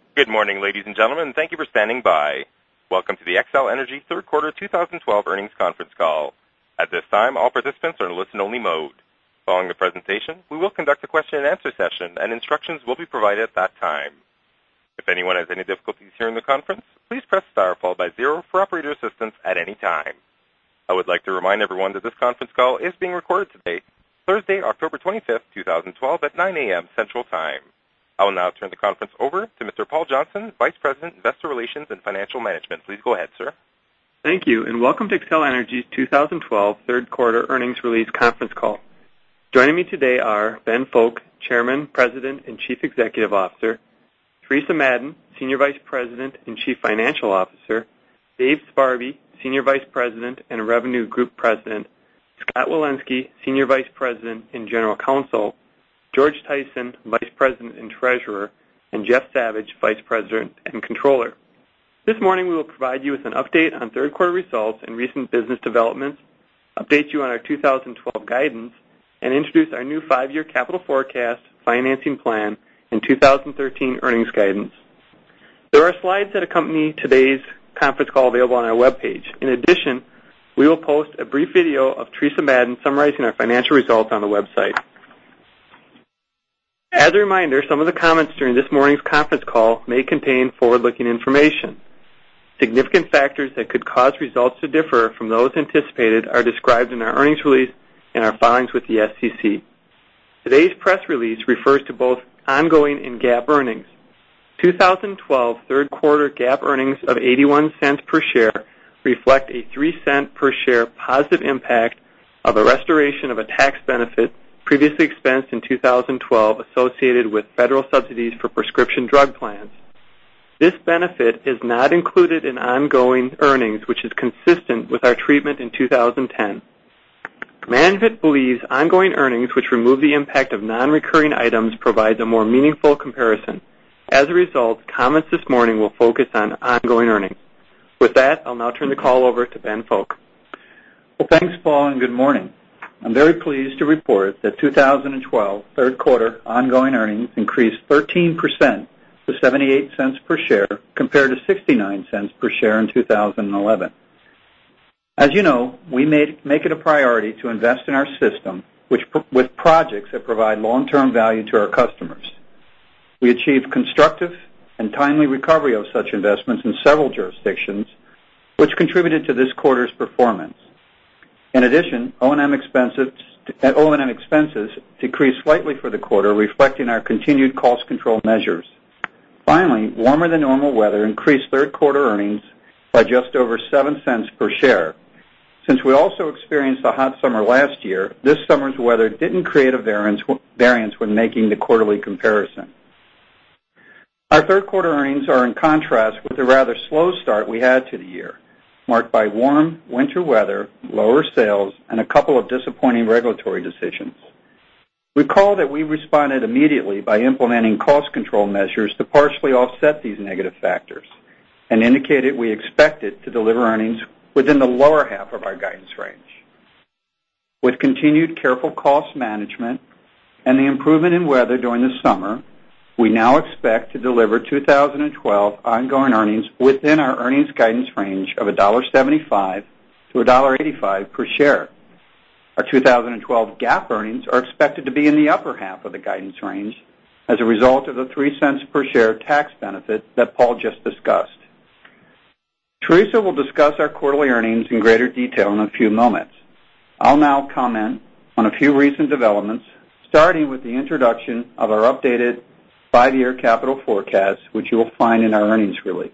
Good morning, ladies and gentlemen, and thank you for standing by. Welcome to the Xcel Energy third quarter 2012 earnings conference call. At this time, all participants are in listen-only mode. Following the presentation, we will conduct a question-and-answer session, and instructions will be provided at that time. If anyone has any difficulties hearing the conference, please press star followed by 0 for operator assistance at any time. I would like to remind everyone that this conference call is being recorded today, Thursday, October 25th, 2012 at 9 a.m. Central Time. I will now turn the conference over to Mr. Paul Johnson, Vice President, Investor Relations and Financial Management. Please go ahead, sir. Thank you, and welcome to Xcel Energy's 2012 third quarter earnings release conference call. Joining me today are Ben Fowke, Chairman, President, and Chief Executive Officer, Teresa Madden, Senior Vice President and Chief Financial Officer, Dave Sparby, Senior Vice President and Revenue Group President, Scott Walensky, Senior Vice President and General Counsel, George Tyson, Vice President and Treasurer, and Jeff Savage, Vice President and Controller. This morning we will provide you with an update on third quarter results and recent business developments, update you on our 2012 guidance, and introduce our new 5-year capital forecast, financing plan, and 2013 earnings guidance. There are slides that accompany today's conference call available on our webpage. In addition, we will post a brief video of Teresa Madden summarizing our financial results on the website. As a reminder, some of the comments during this morning's conference call may contain forward-looking information. Significant factors that could cause results to differ from those anticipated are described in our earnings release and our filings with the SEC. Today's press release refers to both ongoing and GAAP earnings. 2012 third quarter GAAP earnings of 81 cents per share reflect a 3-cent per share positive impact of a restoration of a tax benefit previously expensed in 2012 associated with federal subsidies for prescription drug plans. This benefit is not included in ongoing earnings, which is consistent with our treatment in 2010. Management believes ongoing earnings, which remove the impact of non-recurring items, provides a more meaningful comparison. As a result, comments this morning will focus on ongoing earnings. With that, I'll now turn the call over to Ben Fowke. Well, thanks, Paul, and good morning. I'm very pleased to report that 2012 third quarter ongoing earnings increased 13% to 78 cents per share compared to 69 cents per share in 2011. As you know, we make it a priority to invest in our system with projects that provide long-term value to our customers. We achieved constructive and timely recovery of such investments in several jurisdictions, which contributed to this quarter's performance. In addition, O&M expenses decreased slightly for the quarter, reflecting our continued cost control measures. Finally, warmer than normal weather increased third quarter earnings by just over 7 cents per share. Since we also experienced a hot summer last year, this summer's weather didn't create a variance when making the quarterly comparison. Our third quarter earnings are in contrast with the rather slow start we had to the year, marked by warm winter weather, lower sales, and a couple of disappointing regulatory decisions. Recall that we responded immediately by implementing cost control measures to partially offset these negative factors and indicated we expected to deliver earnings within the lower half of our guidance range. With continued careful cost management and the improvement in weather during the summer, we now expect to deliver 2012 ongoing earnings within our earnings guidance range of $1.75 to $1.85 per share. Our 2012 GAAP earnings are expected to be in the upper half of the guidance range as a result of the 3 cents per share tax benefit that Paul just discussed. Teresa will discuss our quarterly earnings in greater detail in a few moments. I'll now comment on a few recent developments, starting with the introduction of our updated 5-year capital forecast, which you will find in our earnings release.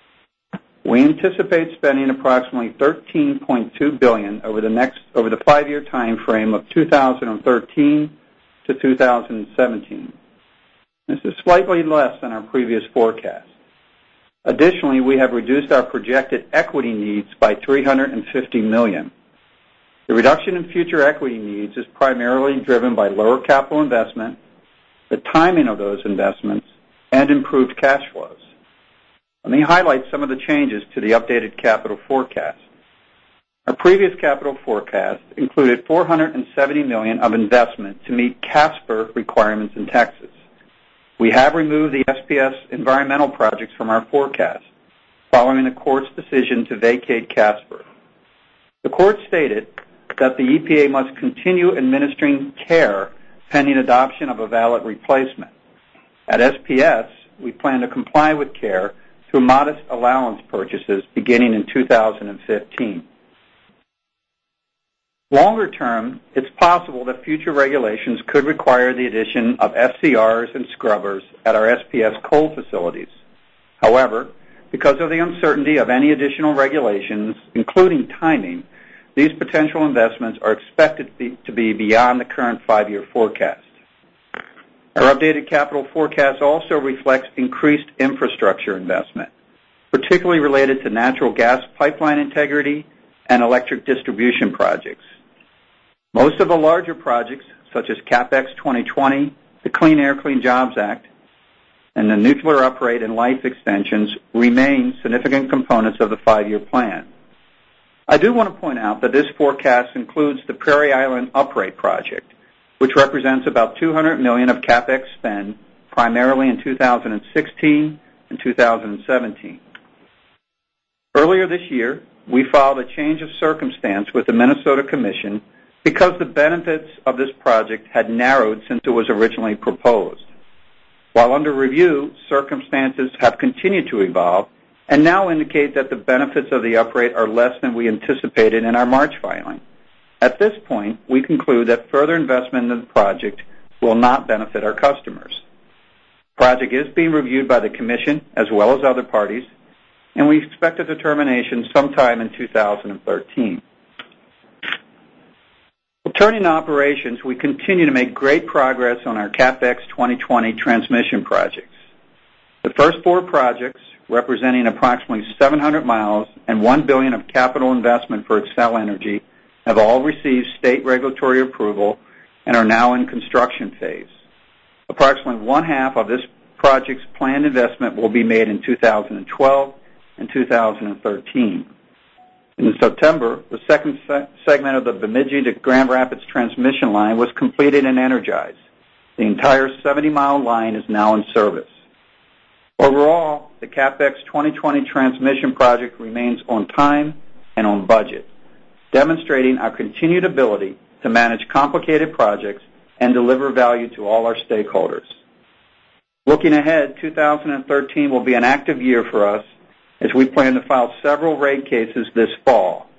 We anticipate spending approximately $13.2 billion over the 5-year time frame of 2013 to 2017. This is slightly less than our previous forecast. Additionally, we have reduced our projected equity needs by $350 million. The reduction in future equity needs is primarily driven by lower capital investment, the timing of those investments, and improved cash flows. Let me highlight some of the changes to the updated capital forecast. Our previous capital forecast included $470 million of investment to meet CSAPR requirements in Texas. we have removed the SPS environmental projects from our forecast, following the court's decision to vacate Casper. The court stated that the EPA must continue administering CARE pending adoption of a valid replacement. At SPS, we plan to comply with CARE through modest allowance purchases beginning in 2015. Longer term, it's possible that future regulations could require the addition of SCRs and scrubbers at our SPS coal facilities. However, because of the uncertainty of any additional regulations, including timing, these potential investments are expected to be beyond the current 5-year forecast. Our updated capital forecast also reflects increased infrastructure investment, particularly related to natural gas pipeline integrity and electric distribution projects. Most of the larger projects, such as CapEx 2020, the Clean Air, Clean Jobs Act, and the nuclear uprate and life extensions, remain significant components of the 5-year plan. I do want to point out that this forecast includes the Prairie Island uprate project, which represents about $200 million of CapEx spend, primarily in 2016 and 2017. Earlier this year, we filed a change of circumstance with the Minnesota Commission because the benefits of this project had narrowed since it was originally proposed. While under review, circumstances have continued to evolve and now indicate that the benefits of the uprate are less than we anticipated in our March filing. At this point, we conclude that further investment in the project will not benefit our customers. The project is being reviewed by the Commission as well as other parties, and we expect a determination sometime in 2013. Turning to operations, we continue to make great progress on our CapEx 2020 transmission projects. The first 4 projects, representing approximately 700 miles and $1 billion of capital investment for Xcel Energy, have all received state regulatory approval and are now in construction phase. Approximately one-half of this project's planned investment will be made in 2012 and 2013. In September, the second segment of the Bemidji to Grand Rapids transmission line was completed and energized. The entire 70-mile line is now in service. Overall, the CapEx 2020 transmission project remains on time and on budget, demonstrating our continued ability to manage complicated projects and deliver value to all our stakeholders. Looking ahead, 2013 will be an active year for us as we plan to file several rate cases this fall.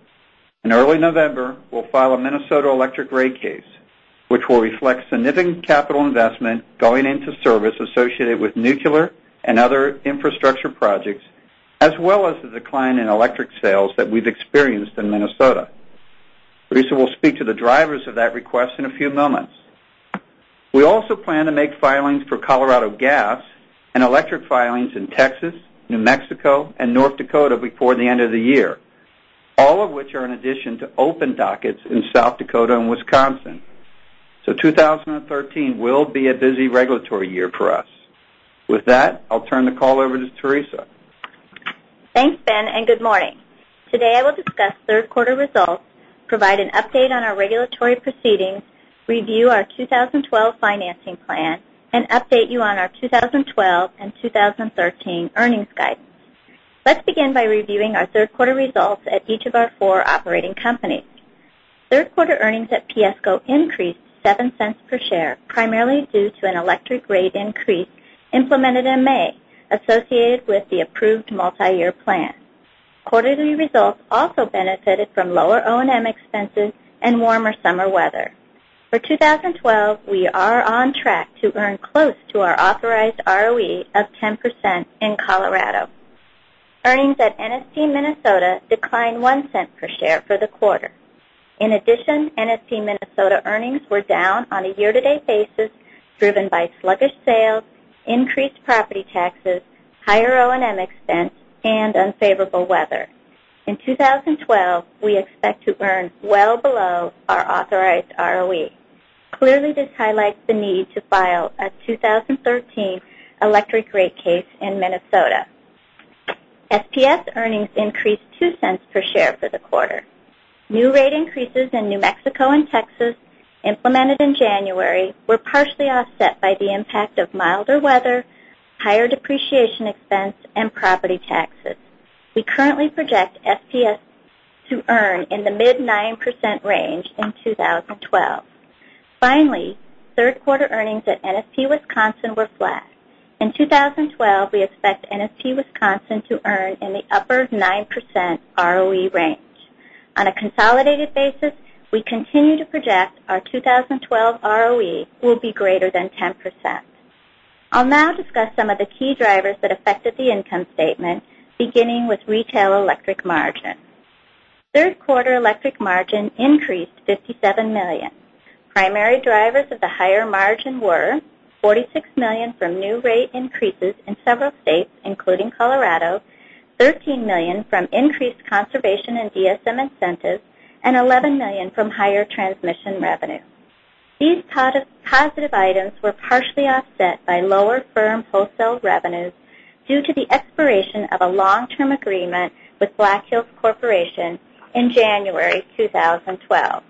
In early November, we'll file a Minnesota electric rate case, which will reflect significant capital investment going into service associated with nuclear and other infrastructure projects, as well as the decline in electric sales that we've experienced in Minnesota. Teresa will speak to the drivers of that request in a few moments. We also plan to make filings for Colorado Gas and electric filings in Texas, New Mexico, and North Dakota before the end of the year, all of which are in addition to open dockets in South Dakota and Wisconsin. So 2013 will be a busy regulatory year for us. With that, I'll turn the call over to Teresa. Thanks, Ben, and good morning. Today I will discuss third quarter results, provide an update on our regulatory proceedings, review our 2012 financing plan, and update you on our 2012 and 2013 earnings guidance. Let's begin by reviewing our third quarter results at each of our 4 operating companies. Third quarter earnings at PSCo increased 7 cents per share, primarily due to an electric rate increase implemented in May, associated with the approved multi-year plan. Quarterly results also benefited from lower O&M expenses and warmer summer weather. For 2012, we are on track to earn close to our authorized ROE of 10% in Colorado. Earnings at NSP Minnesota declined 1 cent per share for the quarter. In addition, NSP Minnesota earnings were down on a year-to-date basis, driven by sluggish sales, increased property taxes, higher O&M expense, and unfavorable weather. In 2012, we expect to earn well below our authorized ROE. Clearly, this highlights the need to file a 2013 electric rate case in Minnesota. SPS earnings increased 2 cents per share for the quarter. New rate increases in New Mexico and Texas implemented in January, were partially offset by the impact of milder weather, higher depreciation expense, and property taxes. We currently project SPS to earn in the mid-9% range in 2012. Finally, third quarter earnings at NSP Wisconsin were flat. In 2012, we expect NSP Wisconsin to earn in the upper 9% ROE range. On a consolidated basis, we continue to project our 2012 ROE will be greater than 10%. I'll now discuss some of the key drivers that affected the income statement, beginning with retail electric margin. Third quarter electric margin increased $57 million. Primary drivers of the higher margin were $46 million from new rate increases in several states, including Colorado, $13 million from increased conservation and DSM incentives, and $11 million from higher transmission revenue. These positive items were partially offset by lower firm wholesale revenues due to the expiration of a long-term agreement with Black Hills Corporation in January 2012.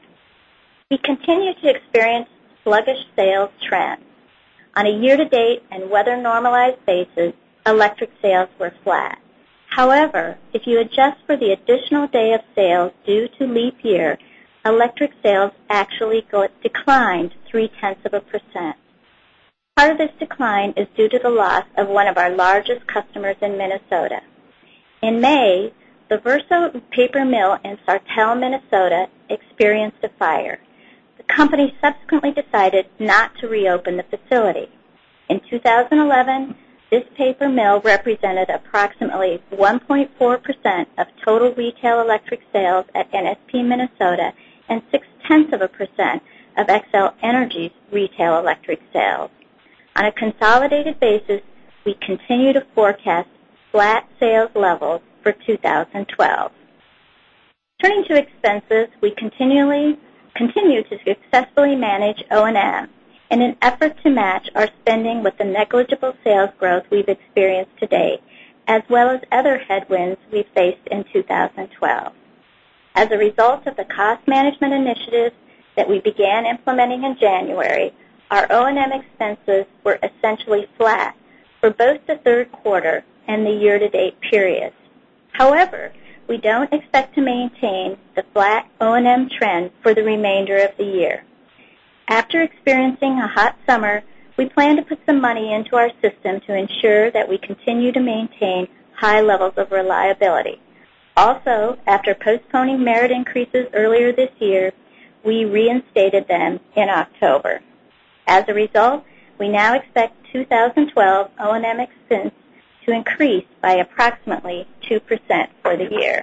We continue to experience sluggish sales trends. On a year-to-date and weather-normalized basis, electric sales were flat. However, if you adjust for the additional day of sales due to leap year, electric sales actually declined 0.3%. Part of this decline is due to the loss of one of our largest customers in Minnesota. In May, the Verso paper mill in Sartell, Minnesota, experienced a fire. The company subsequently decided not to reopen the facility. In 2011, this paper mill represented approximately 1.4% of total retail electric sales at NSP Minnesota and 0.6% of Xcel Energy's retail electric sales. On a consolidated basis, we continue to forecast flat sales levels for 2012. Turning to expenses, we continue to successfully manage O&M in an effort to match our spending with the negligible sales growth we've experienced to date, as well as other headwinds we've faced in 2012. As a result of the cost management initiatives that we began implementing in January, our O&M expenses were essentially flat for both the third quarter and the year-to-date periods. However, we don't expect to maintain the flat O&M trend for the remainder of the year. After experiencing a hot summer, we plan to put some money into our system to ensure that we continue to maintain high levels of reliability. Also, after postponing merit increases earlier this year, we reinstated them in October. As a result, we now expect 2012 O&M expense to increase by approximately 2% for the year.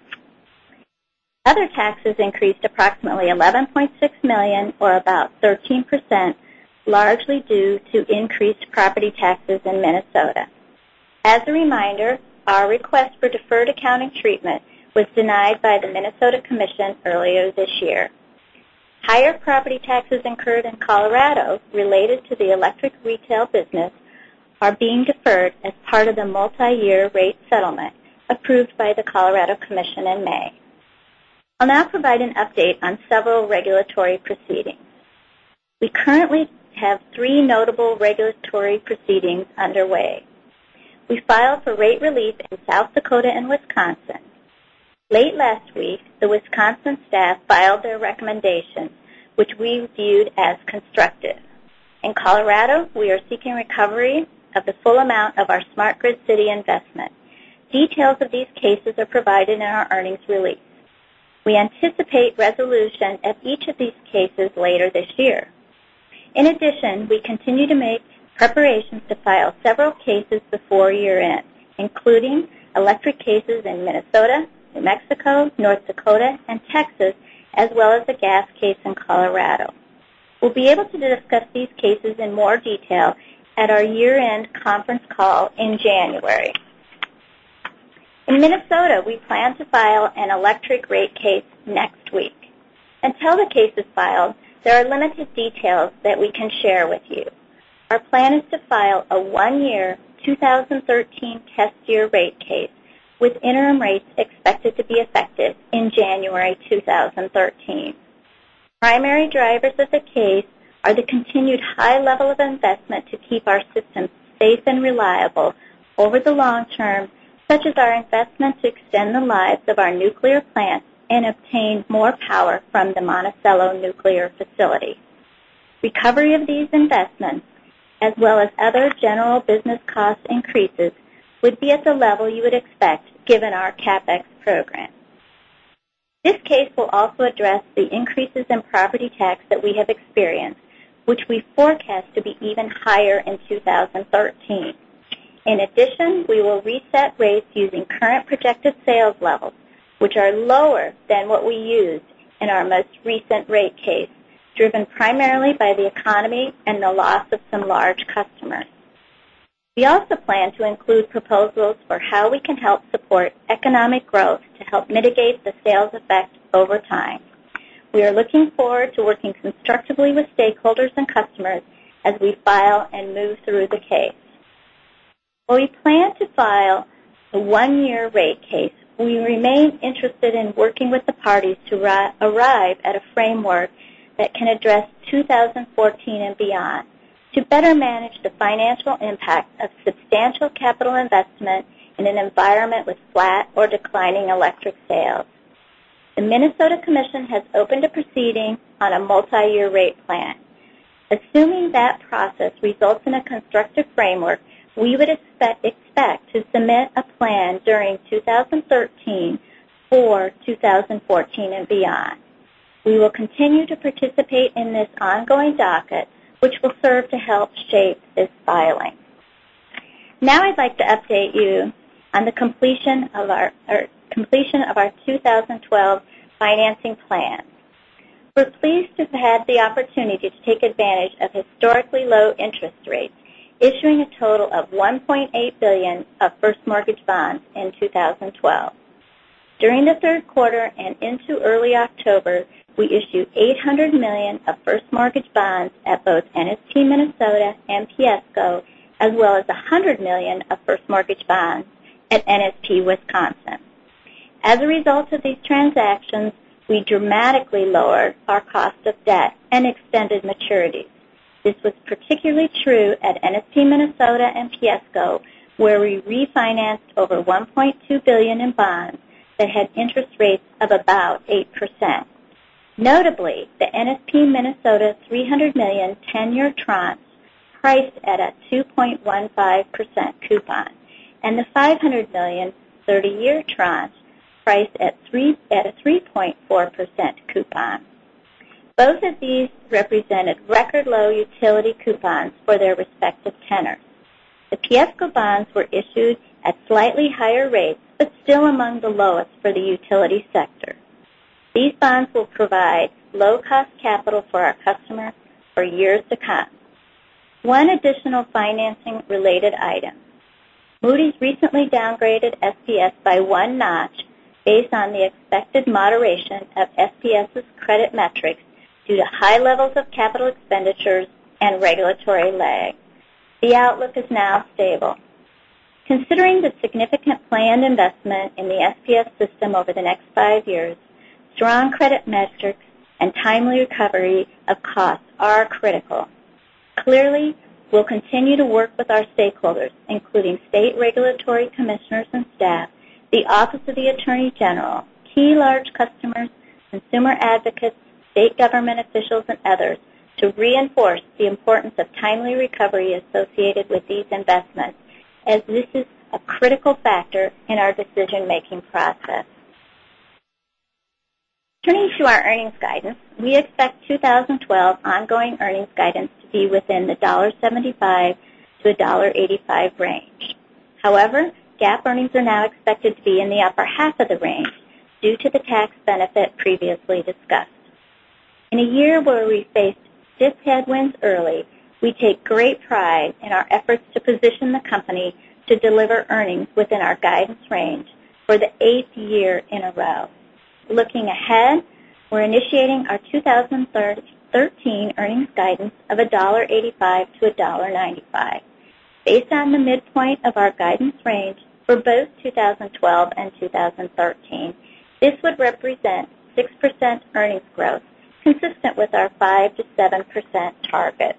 Other taxes increased approximately $11.6 million, or about 13%, largely due to increased property taxes in Minnesota. As a reminder, our request for deferred accounting treatment was denied by the Minnesota Commission earlier this year. Higher property taxes incurred in Colorado related to the electric retail business are being deferred as part of the multi-year rate settlement approved by the Colorado Commission in May. I'll now provide an update on several regulatory proceedings. We currently have 3 notable regulatory proceedings underway. We filed for rate relief in South Dakota and Wisconsin. Late last week, the Wisconsin staff filed their recommendations, which we viewed as constructive. In Colorado, we are seeking recovery of the full amount of our Smart Grid City investment. Details of these cases are provided in our earnings release. We anticipate resolution of each of these cases later this year. In addition, we continue to make preparations to file several cases before year-end, including electric cases in Minnesota, New Mexico, North Dakota, and Texas, as well as a gas case in Colorado. We'll be able to discuss these cases in more detail at our year-end conference call in January. In Minnesota, we plan to file an electric rate case next week. Until the case is filed, there are limited details that we can share with you. Our plan is to file a 1-year 2013 test year rate case with interim rates expected to be effective in January 2013. primary drivers of the case are the continued high level of investment to keep our systems safe and reliable over the long term, such as our investment to extend the lives of our nuclear plants and obtain more power from the Monticello nuclear facility. Recovery of these investments, as well as other general business cost increases, would be at the level you would expect given our CapEx program. This case will also address the increases in property tax that we have experienced, which we forecast to be even higher in 2013. In addition, we will reset rates using current projected sales levels, which are lower than what we used in our most recent rate case, driven primarily by the economy and the loss of some large customers. We also plan to include proposals for how we can help support economic growth to help mitigate the sales effect over time. We are looking forward to working constructively with stakeholders and customers as we file and move through the case. While we plan to file a one-year rate case, we remain interested in working with the parties to arrive at a framework that can address 2014 and beyond to better manage the financial impact of substantial capital investment in an environment with flat or declining electric sales. The Minnesota Commission has opened a proceeding on a multi-year rate plan. Assuming that process results in a constructive framework, we would expect to submit a plan during 2013 for 2014 and beyond. We will continue to participate in this ongoing docket, which will serve to help shape this filing. Now I'd like to update you on the completion of our 2012 financing plan. We're pleased to have had the opportunity to take advantage of historically low interest rates, issuing a total of $1.8 billion of first mortgage bonds in 2012. During the third quarter and into early October, we issued $800 million of first mortgage bonds at both NSP Minnesota and PSCo, as well as $100 million of first mortgage bonds at NSP Wisconsin. As a result of these transactions, we dramatically lowered our cost of debt and extended maturities. This was particularly true at NSP Minnesota and PSCo, where we refinanced over $1.2 billion in bonds that had interest rates of about 8%. Notably, the NSP Minnesota $300 million 10-year tranche priced at a 2.15% coupon, and the $500 million 30-year tranche priced at a 3.4% coupon. Both of these represented record low utility coupons for their respective tenors. The PSCo bonds were issued at slightly higher rates, but still among the lowest for the utility sector. These bonds will provide low-cost capital for our customers for years to come. One additional financing-related item. Moody's recently downgraded SPS by one notch based on the expected moderation of SPS's credit metrics due to high levels of capital expenditures and regulatory lag. The outlook is now stable. Considering the significant planned investment in the SPS system over the next 5 years, strong credit metrics and timely recovery of costs are critical. Clearly, we'll continue to work with our stakeholders, including state regulatory commissioners and staff, the Office of the Attorney General, key large customers, consumer advocates, state government officials, and others, to reinforce the importance of timely recovery associated with these investments, as this is a critical factor in our decision-making process. Turning to our earnings guidance, we expect 2012 ongoing earnings guidance to be within the $1.75 to $1.85 range. However, GAAP earnings are now expected to be in the upper half of the range due to the tax benefit previously discussed. In a year where we faced stiff headwinds early, we take great pride in our efforts to position the company to deliver earnings within our guidance range for the 8th year in a row. Looking ahead, we're initiating our 2013 earnings guidance of $1.85 to $1.95. Based on the midpoint of our guidance range for both 2012 and 2013, this would represent 6% earnings growth consistent with our 5 to 7% target.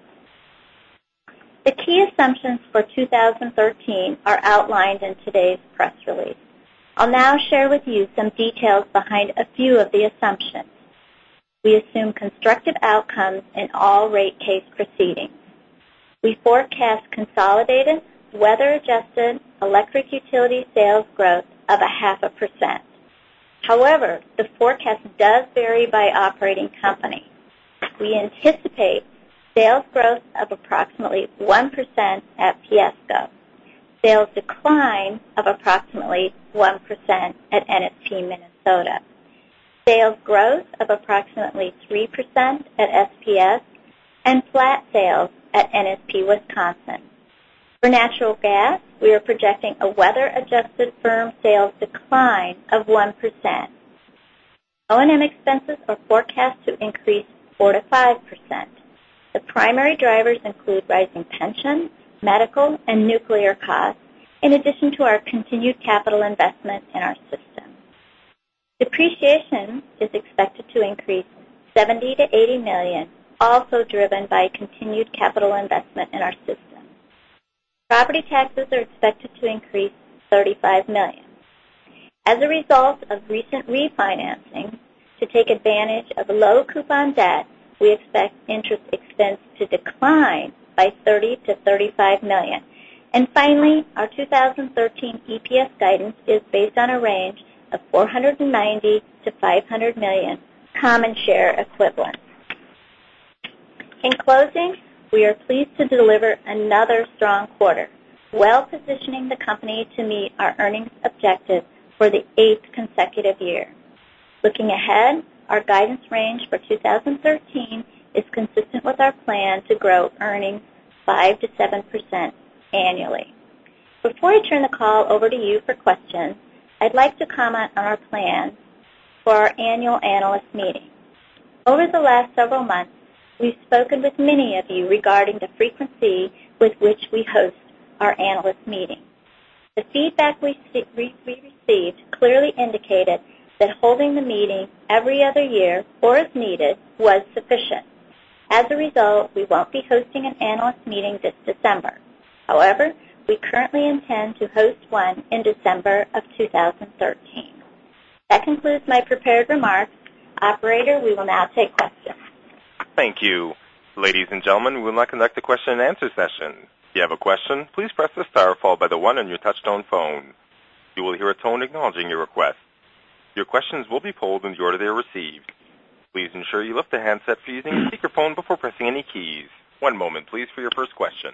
The key assumptions for 2013 are outlined in today's press release. I'll now share with you some details behind a few of the assumptions. We assume constructive outcomes in all rate case proceedings. We forecast consolidated, weather-adjusted electric utility sales growth of 0.5%. However, the forecast does vary by operating company. We anticipate sales growth of approximately 1% at PSCo, sales decline of approximately 1% at NSP Minnesota, sales growth of approximately 3% at SPS, and flat sales at NSP Wisconsin. For natural gas, we are projecting a weather-adjusted firm sales decline of 1%. O&M expenses are forecast to increase 4 to 5%. The primary drivers include rising pension, medical, and nuclear costs, in addition to our continued capital investment in our system. Depreciation is expected to increase $70 to $80 million, also driven by continued capital investment in our system. Property taxes are expected to increase $35 million. As a result of recent refinancing, to take advantage of low coupon debt, we expect interest expense to decline by $30 to $35 million. And finally, our 2013 EPS guidance is based on a range of 490 to 500 million common share equivalents. In closing, we are pleased to deliver another strong quarter, well positioning the company to meet our earnings objective for the 8th consecutive year. Looking ahead, our guidance range for 2013 is consistent with our plan to grow earnings 5 to 7% annually. Before I turn the call over to you for questions, I'd like to comment on our plans for our annual analyst meeting. Over the last several months, we've spoken with many of you regarding the frequency with which we host our analyst meeting. The feedback we received clearly indicated that holding the meeting every other year or as needed was sufficient. As a result, we won't be hosting an analyst meeting this December. However, we currently intend to host one in December of 2013. That concludes my prepared remarks. Operator, we will now take questions. Thank you. Ladies and gentlemen, we will now conduct a question and answer session. If you have a question, please press the star followed by the 1 on your touchtone phone. You will hear a tone acknowledging your request. Your questions will be polled in the order they are received. Please ensure you lift the handset for using a speakerphone before pressing any keys. One moment, please, for your first question.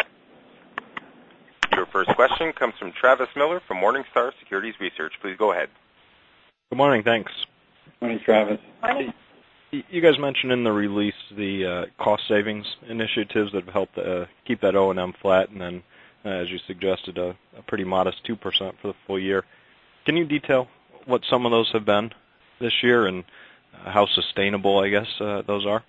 Your first question comes from Travis Miller from Morningstar Securities Research. Please go ahead. Good morning. Thanks. Morning, Travis. Morning. You guys mentioned in the release the cost savings initiatives that have helped keep that O&M flat, and then, as you suggested, a pretty modest 2% for the full year. Can you detail what some of those have been this year and how sustainable, I guess, those are?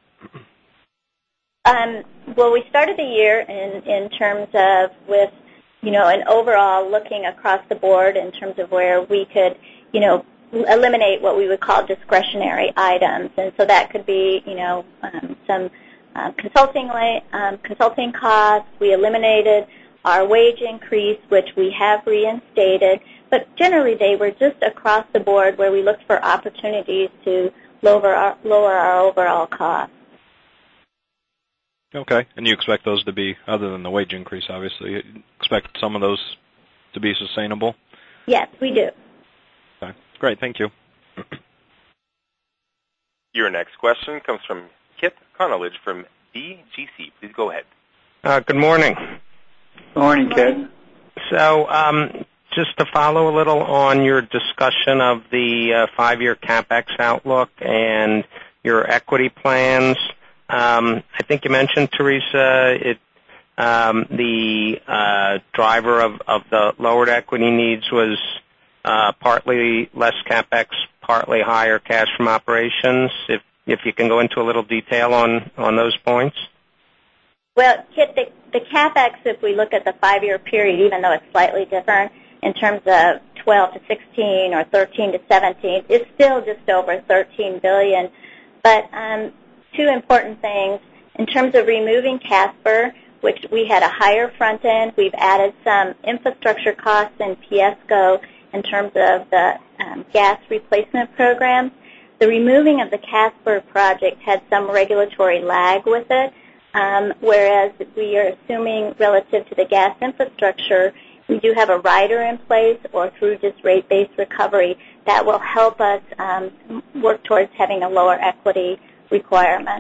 Well, we started the year in terms of with, an overall looking across the board in terms of where we could, eliminate what we would call discretionary items. And so that could be, some consulting costs. We eliminated our wage increase, which we have reinstated. But generally, they were just across the board where we looked for opportunities to lower our overall costs. Okay. And you expect those to be, other than the wage increase, obviously, you expect some of those to be sustainable? Yes, we do. Okay. Great. Thank you. Your next question comes from Kit Konolige from DGC. Please go ahead. Good morning. Good morning, Kit. So just to follow a little on your discussion of the 5-year CapEx outlook and your equity plans, I think you mentioned, Teresa, the driver of the lowered equity needs was partly less CapEx, partly higher cash from operations. If you can go into a little detail on those points. Well, Kit, the CapEx, if we look at the 5-year period, even though it's slightly different in terms of 12 to 16 or 13 to 17, it's still just over $13 billion. But two important things. In terms of removing Casper, which we had a higher front end, we've added some infrastructure costs in PSCo in terms of the gas replacement program. The removing of the Casper project had some regulatory lag with it, whereas we are assuming relative to the gas infrastructure, we do have a rider in place or through just rate-based recovery that will help us work towards having a lower equity requirement.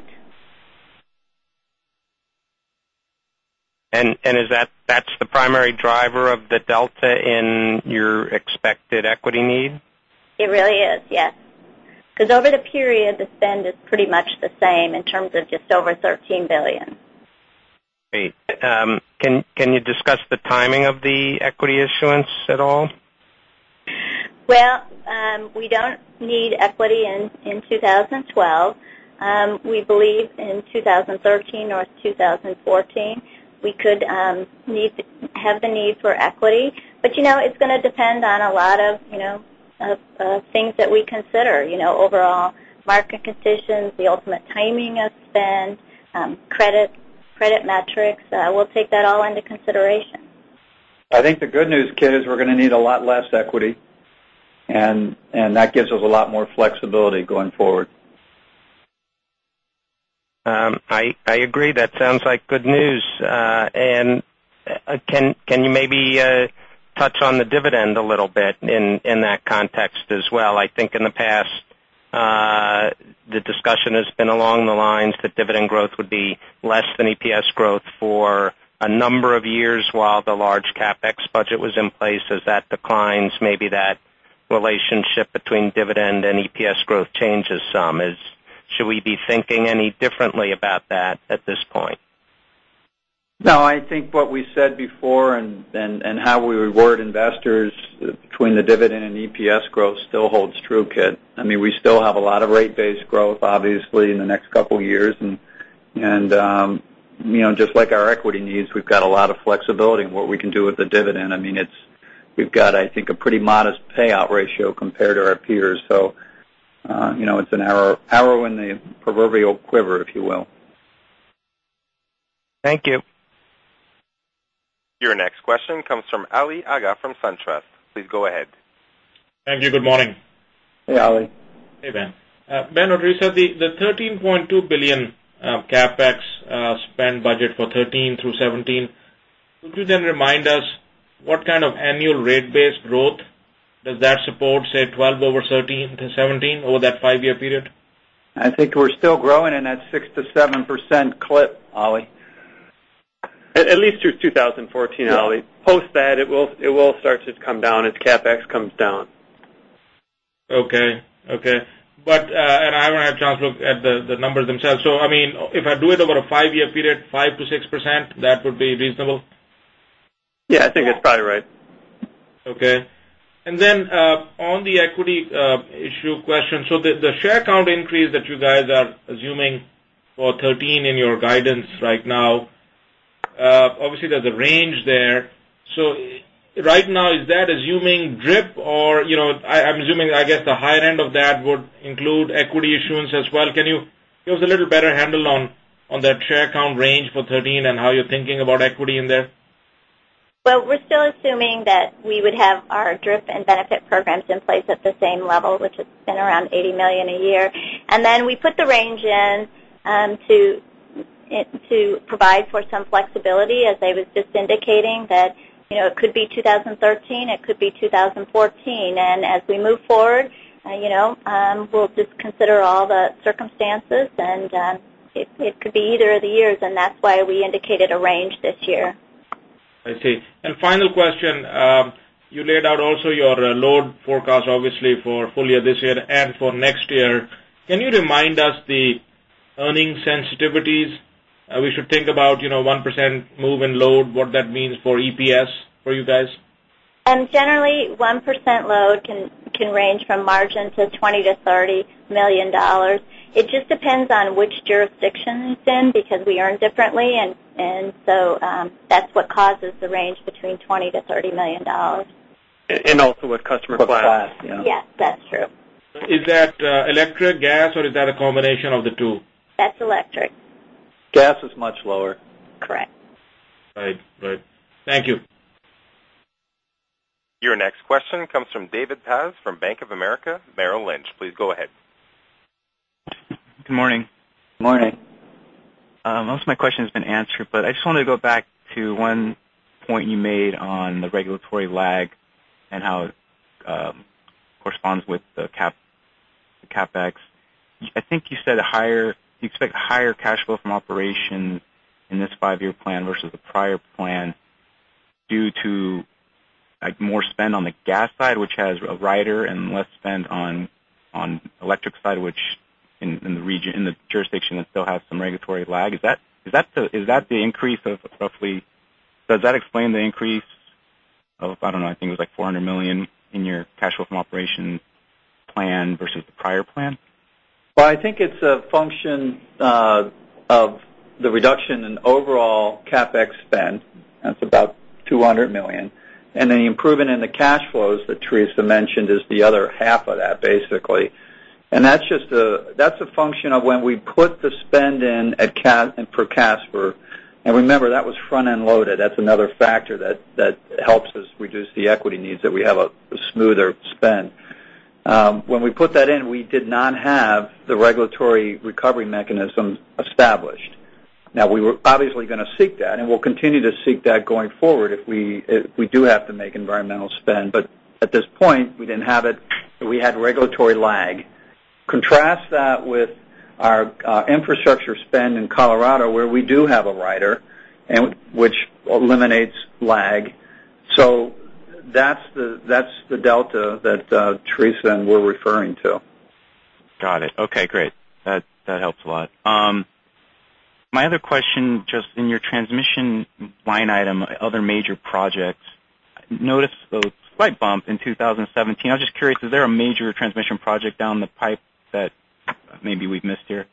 And is that's the primary driver of the delta in your expected equity need? It really is, yes. Because over the period, the spend is pretty much the same in terms of just over $13 billion. Great. Can you discuss the timing of the equity issuance at all? Well, we don't need equity in 2012. We believe in 2013 or 2014 we could have the need for equity. But, it's going to depend on a lot of, of things that we consider, overall market conditions, the ultimate timing of spend, credit metrics. We'll take that all into consideration. I think the good news, Kit, is we're going to need a lot less equity, and that gives us a lot more flexibility going forward. I agree. That sounds like good news. And can you maybe touch on the dividend a little bit in that context as well? I think in the past the discussion has been along the lines that dividend growth would be less than EPS growth for a number of years while the large CapEx budget was in place. As that declines, maybe that relationship between dividend and EPS growth changes some. Should we be thinking any differently about that at this point? No, I think what we said before and how we reward investors between the dividend and EPS growth still holds true, Kit. I mean, we still have a lot of rate-based growth, obviously, in the next couple of years, and just like our equity needs, we've got a lot of flexibility in what we can do with the dividend. I mean, we've got, I think, a pretty modest payout ratio compared to our peers, so it's an arrow in the proverbial quiver, if you will. Thank you. Your next question comes from Ali Agha from SunTrust. Please go ahead. Thank you. Good morning. Hey, Ali. Hey, Ben. Ben or Teresa, the $13.2 billion CapEx spend budget for 13 through 17, could you then remind us what kind of annual rate-based growth does that support, say, 12 over 13 to 17 over that 5-year period? I think we're still growing in that 6 to 7% clip, Ali. At least through 2014, yeah. Ali. Post that, it will start to come down as CapEx comes down. Okay. But and I haven't had a chance to look at the numbers themselves. So, I mean, if I do it over a 5-year period, 5 to 6%, that would be reasonable? Yeah, I think that's probably right. Okay. And then on the equity issue question, so the share count increase that you guys are assuming for 13 in your guidance right now, obviously there's a range there. So right now, is that assuming DRIP or, I'm assuming, I guess the higher end of that would include equity issuance as well. Can you give us a little better handle on that share count range for 13 and how you're thinking about equity in there? Well, we're still assuming that we would have our DRIP and benefit programs in place at the same level, which has been around $80 million a year. And then we put the range in to provide for some flexibility, as I was just indicating, that it could be 2013, it could be 2014, and as we move forward, we'll just consider all the circumstances, and it could be either of the years, and that's why we indicated a range this year. I see. And final question, you laid out also your load forecast, obviously, for full year this year and for next year. Can you remind us the earnings sensitivities we should think about, 1% move in load, what that means for EPS for you guys? Generally, 1% load can range from margin to $20 to $30 million. It just depends on which jurisdiction it's in because we earn differently, and so that's what causes the range between $20 to $30 million. And also what customer class. Yeah. Yes, that's true. Is that electric, gas, or is that a combination of the two? That's electric. Gas is much lower. Correct. Right. Thank you. Your next question comes from David Paz from Bank of America Merrill Lynch. Please go ahead. Good morning. Morning. Most of my question has been answered, but I just wanted to go back to one point you made on the regulatory lag and how it corresponds with the CapEx. I think you said you expect higher cash flow from operations in this 5-year plan versus the prior plan due to more spend on the gas side, which has a rider, and less spend on electric side, which in the jurisdiction that still has some regulatory lag. Is that the increase of roughly? Does that explain the increase of, I don't know, I think it was like $400 million in your cash flow from operations plan versus the prior plan? Well, I think it's a function of the reduction in overall CapEx spend. That's about $200 million. And then the improvement in the cash flows that Teresa mentioned is the other half of that, basically. And that's a function of when we put the spend in for Casper. And remember, that was front-end loaded. That's another factor that helps us reduce the equity needs, that we have a smoother spend. When we put that in, we did not have the regulatory recovery mechanism established. Now, we were obviously going to seek that, and we'll continue to seek that going forward if we do have to make environmental spend. But at this point, we didn't have it. We had regulatory lag. Contrast that with our infrastructure spend in Colorado, where we do have a rider, and which eliminates lag. So that's the delta that Teresa and we're referring to. Got it. Okay, great. That helps a lot. My other question, just in your transmission line item, other major projects, noticed a slight bump in 2017. I was just curious, is there a major transmission project down the pipe that maybe we've missed here?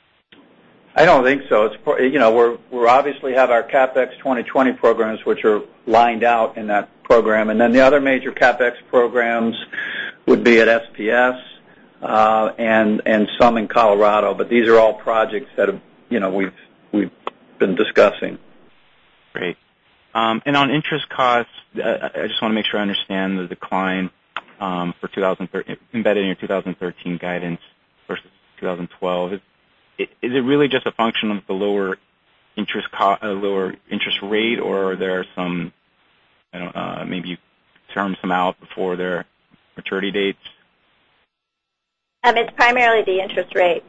I don't think so. We're obviously have our CapEx 2020 programs, which are lined out in that program, and then the other major CapEx programs would be at SPS and some in Colorado. But these are all projects that have, we've been discussing. Great. And on interest costs, I just want to make sure I understand the decline for 2013 embedded in your 2013 guidance versus 2012. Is it really just a function of the lower interest rate, or are there some, maybe you term some out before their maturity dates? It's primarily the interest rate.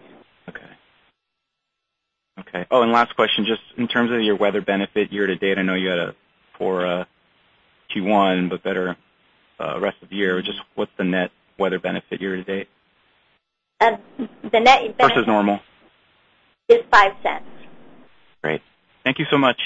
Okay. Oh, and last question, just in terms of your weather benefit year to date, I know you had a poor Q1, but better rest of the year. Just what's the net weather benefit year to date? The net benefit versus normal is 5 cents. Great. Thank you so much.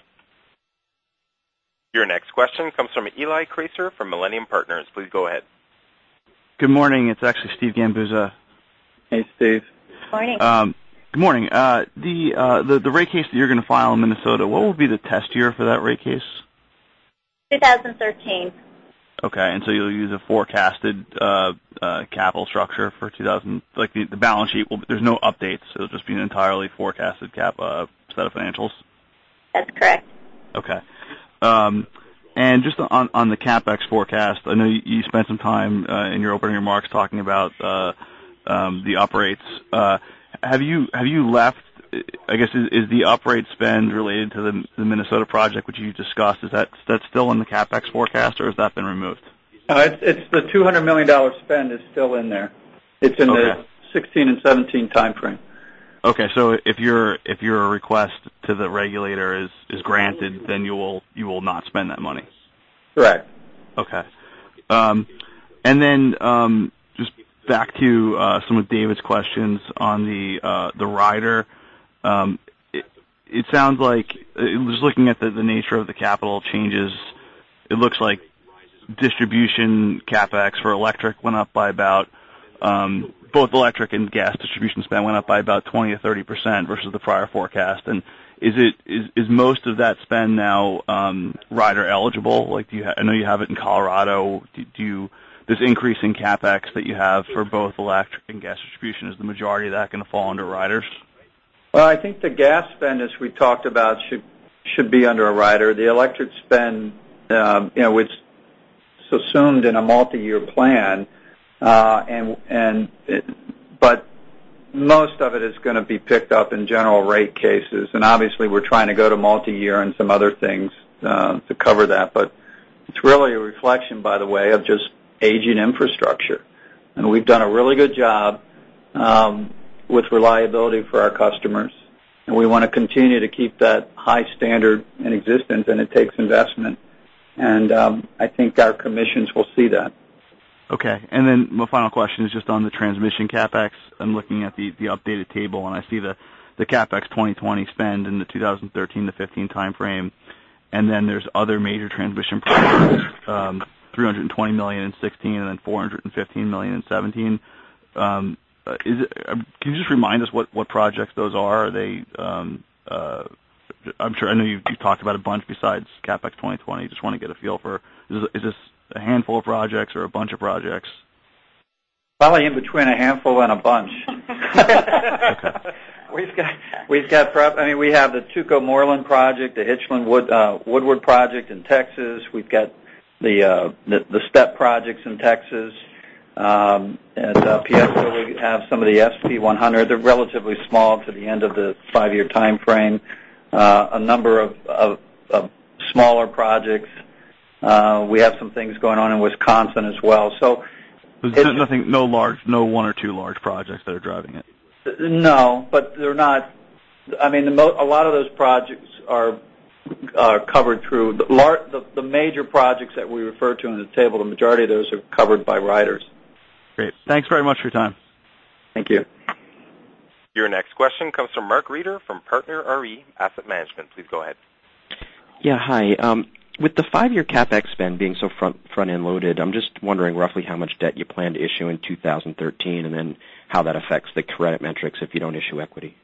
Your next question comes from Eli Kraser from Millennium Partners. Please go ahead. Good morning. It's actually Steve Gambuza. Hey, Steve. Morning. Good morning. The rate case that you're going to file in Minnesota, what will be the test year for that rate case? 2013. Okay, and so you'll use a forecasted capital structure for 2000, like the balance sheet. There's no updates. It'll just be an entirely forecasted set of financials. That's correct. Okay. And just on the CapEx forecast, I know you spent some time in your opening remarks talking about the uprates. Have you left? I guess is the uprate spend related to the Minnesota project, which you discussed? Is that still in the CapEx forecast, or has that been removed? It's the $200 million spend is still in there. It's in the 16 and 17 time frame. Okay, so if your request to the regulator is granted, then you will not spend that money. Correct. Okay. And then just back to some of David's questions on the rider. It sounds like, just looking at the nature of the capital changes, it looks like distribution CapEx for electric went up by about both electric and gas distribution spend went up by about 20 to 30% versus the prior forecast. And is most of that spend now rider eligible? Like, I know you have it in Colorado. Do this increase in CapEx that you have for both electric and gas distribution, is the majority of that going to fall under riders? Well, I think the gas spend, as we talked about, should be under a rider. The electric spend, it's assumed in a multi-year plan, but most of it is going to be picked up in general rate cases, and obviously we're trying to go to multi-year and some other things to cover that. But it's really a reflection, by the way, of just aging infrastructure, and we've done a really good job with reliability for our customers, and we want to continue to keep that high standard in existence, and it takes investment, and I think our commissions will see that. Okay, and then my final question is just on the transmission CapEx. I'm looking at the updated table, and I see the CapEx 2020 spend in the 2013 to 15 time frame, and then there's other major transmission projects, $320 million in 16, and then $415 million in 17. Can you just remind us what projects those are? Are they? I'm sure I know you've talked about a bunch besides CapEx 2020. Just want to get a feel for is this a handful of projects or a bunch of projects? Probably in between a handful and a bunch. Okay. We have the Tuco-Moreland project, the Hitchland Woodward project in Texas. We've got the STEP projects in Texas. At PSO, we have some of the SP 100. They're relatively small to the end of the 5-year time frame. A number of smaller projects. We have some things going on in Wisconsin as well. So there's no one or two large projects that are driving it. No, but they're not. I mean, a lot of those projects are covered through the major projects that we refer to in the table. The majority of those are covered by riders. Great. Thanks very much for your time. Thank you. Your next question comes from Mark Reeder from Partner RE Asset Management. Please go ahead. Yeah, hi. With the 5-year CapEx spend being so front-end loaded, I'm just wondering roughly how much debt you plan to issue in 2013, and then how that affects the credit metrics if you don't issue equity.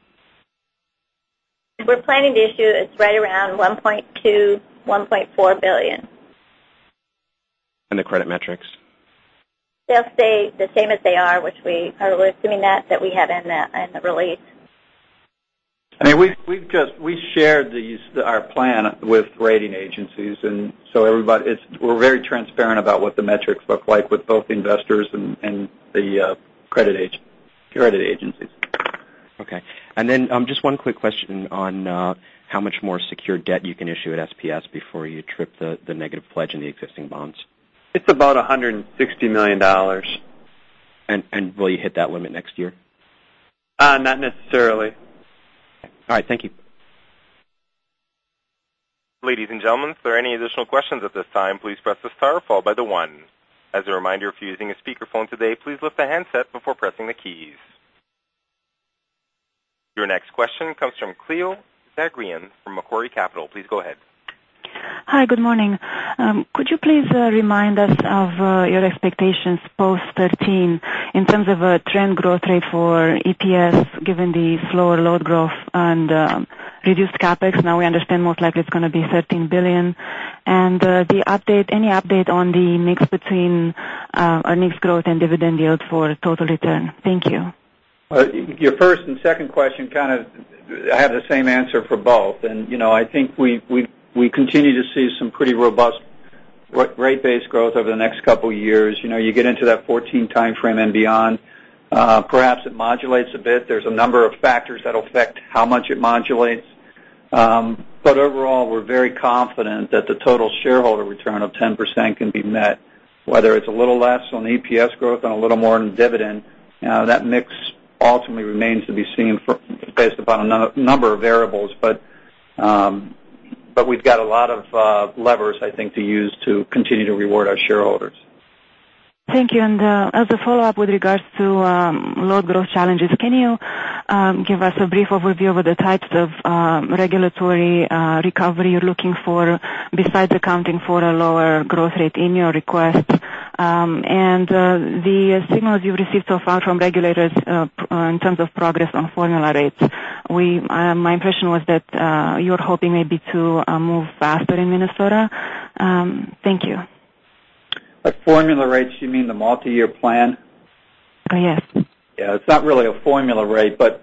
We're planning to issue, it's right around $1.2, $1.4 billion. And the credit metrics? They'll stay the same as they are, which we're assuming that we have in the release. I mean, we shared our plan with rating agencies, and so we're very transparent about what the metrics look like with both the investors and the credit agencies. Okay, and then just one quick question on how much more secured debt you can issue at SPS before you trip the negative pledge in the existing bonds. It's about $160 million. And will you hit that limit next year? Not necessarily. All right, thank you. Ladies and gentlemen, if there are any additional questions at this time, please press the star followed by the 1. As a reminder, if you're using a speakerphone today, please lift the handset before pressing the keys. Your next question comes from Cleo Zagrean from Macquarie Capital. Please go ahead. Hi, good morning. Could you please remind us of your expectations post-13 in terms of a trend growth rate for EPS given the slower load growth and reduced CapEx? Now we understand most likely it's going to be $13 billion. And any update on the mix between earnings growth and dividend yield for total return? Thank you. Your first and second question I have the same answer for both. And, I think we continue to see some pretty robust rate-based growth over the next couple of years. You get into that 14 time frame and beyond. Perhaps it modulates a bit. There's a number of factors that will affect how much it modulates. But overall, we're very confident that the total shareholder return of 10% can be met, whether it's a little less on the EPS growth and a little more on the dividend. That mix ultimately remains to be seen based upon a number of variables. But we've got a lot of levers, I think, to use to continue to reward our shareholders. Thank you. And as a follow-up with regards to load growth challenges, can you give us a brief overview of the types of regulatory recovery you're looking for besides accounting for a lower growth rate in your request? And the signals you've received so far from regulators in terms of progress on formula rates. My impression was that you're hoping maybe to move faster in Minnesota. Thank you. formula rates, you mean the multi-year plan? Yes. Yeah, it's not really a formula rate, but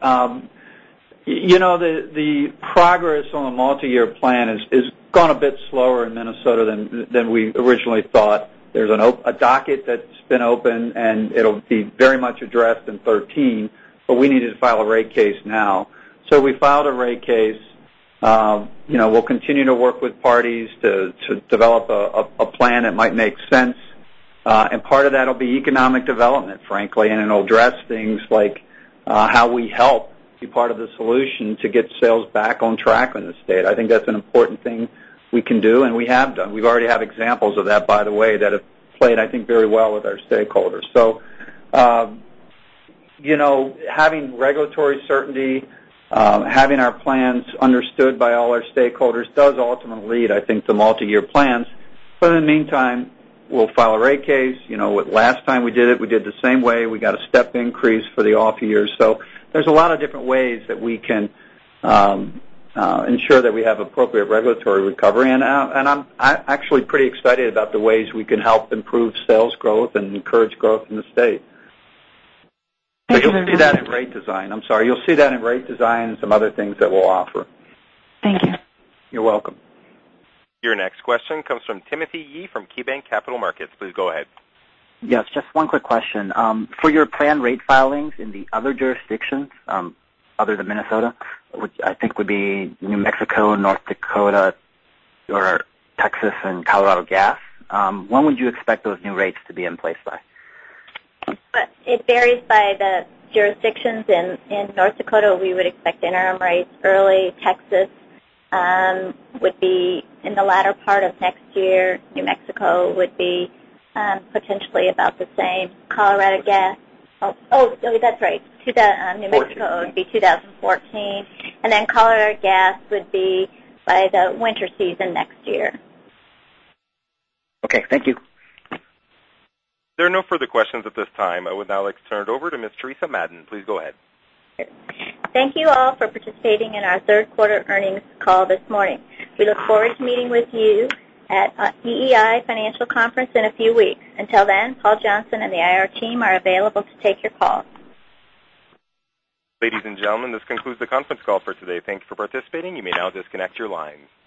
the progress on a multi-year plan is gone a bit slower in Minnesota than we originally thought. There's a docket that's been open, and it'll be very much addressed in 2013, but we needed to file a rate case now. So we filed a rate case. We'll continue to work with parties to develop a plan that might make sense. And part of that will be economic development, frankly, and it'll address things like how we help be part of the solution to get sales back on track in the state. I think that's an important thing we can do, and we have done. We've already have examples of that, by the way, that have played, I think, very well with our stakeholders. So, having regulatory certainty, having our plans understood by all our stakeholders does ultimately lead, I think, to multi-year plans. But in the meantime, we'll file a rate case. Last time we did the same way. We got a step increase for the off years. So there's a lot of different ways that we can ensure that we have appropriate regulatory recovery. And I'm actually pretty excited about the ways we can help improve sales growth and encourage growth in the state. So you'll see that in rate design. You'll see that in rate design and some other things that we'll offer. Thank you. You're welcome. Your next question comes from Timothy Yee from KeyBanc Capital Markets. Please go ahead. Yes, just one quick question. For your planned rate filings in the other jurisdictions, other than Minnesota, which I think would be New Mexico, North Dakota, or Texas and Colorado Gas, when would you expect those new rates to be in place by? But it varies by the jurisdictions. In North Dakota, we would expect interim rates early. Texas would be in the latter part of next year. New Mexico would be potentially about the same. Colorado Gas, that's right. New Mexico would be 2014. And then Colorado Gas would be by the winter season next year. Okay, thank you. There are no further questions at this time. I would now like to turn it over to Ms. Teresa Madden. Please go ahead. Thank you all for participating in our third quarter earnings call this morning. We look forward to meeting with you at EEI Financial Conference in a few weeks. Until then, Paul Johnson and the IR team are available to take your calls. Ladies and gentlemen, this concludes the conference call for today. Thank you for participating. You may now disconnect your lines.